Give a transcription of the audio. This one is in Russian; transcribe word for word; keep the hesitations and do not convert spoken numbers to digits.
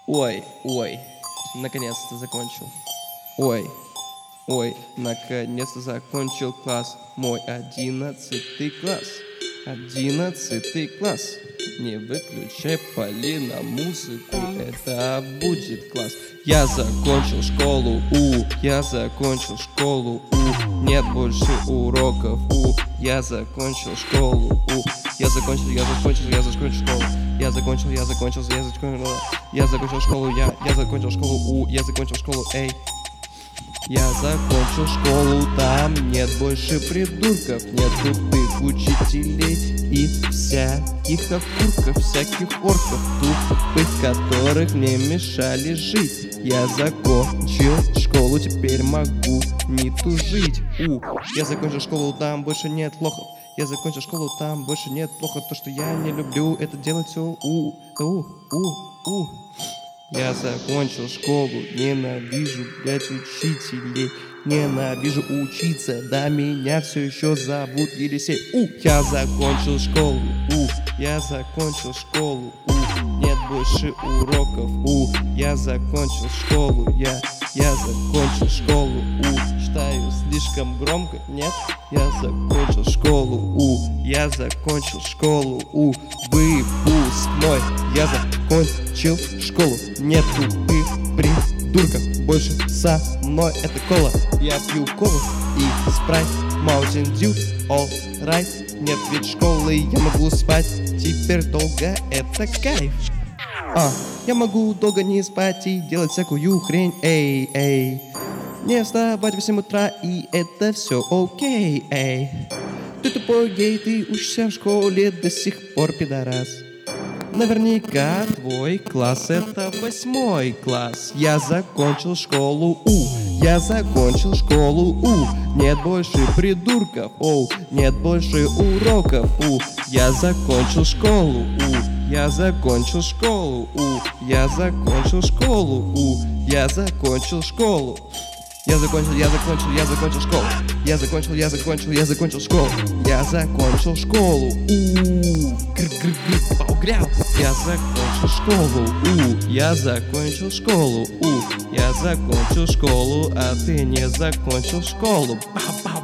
Ой, ой, наконец-то закончил. Ой, ой, наконец-то закончил класс. Мой одиннадцатый класс. Одиннадцатый класс. Не выключай, Полина, музыку, это будет класс. Я закончил школу, у, я закончил школу, у, нет больше уроков, у, я закончил школу, у, я закончил, я закончил, я закончил школу, я закончил, я закончил, я закончил, я закончил школу, я, я закончил школу, у, я закончил школу, эй. Я закончил школу, там нет больше придурков, нет тупых учителей и всяких окурков, всяких орков тупых, которых мне мешали жить. Я закончил школу, теперь могу не тужить. У, я закончил школу, там больше нет лохов. Я закончил школу, там больше нет плохо. То, что я не люблю, это делать все у, у, у, у. Я закончил школу, ненавижу, блять, учителей. Ненавижу учиться, да меня все еще зовут Елисей. У, я закончил школу, у, я закончил школу, у, нет больше уроков, у, я закончил школу, я, я закончил школу, у, читаю слишком громко, нет, я закончил школу, у, я закончил школу, у, выпускной, я закончил школу, нет тупых придурков больше со мной, это кола, я пью колу и спрайт, Mountain Dew, all right, нет ведь школы, я могу спать, теперь долго, это кайф. А, я могу долго не спать и делать всякую хрень, эй, эй. Не вставать в восемь утра, и это все окей, эй. Ты тупой гей, ты учишься в школе до сих пор, пидорас. Наверняка твой класс это восьмой класс. Я закончил школу, у, я закончил школу, у, нет больше придурков, оу, нет больше уроков, у, я закончил школу, у, я закончил школу, у, я закончил школу, у, я закончил школу. Я закончил, я закончил, я закончил школу. Я закончил, я закончил, я закончил школу. Я закончил школу. У, гр-гр-гр, поугрял. Я закончил школу. У, я закончил школу. У, я закончил школу, а ты не закончил школу. Бау-бау.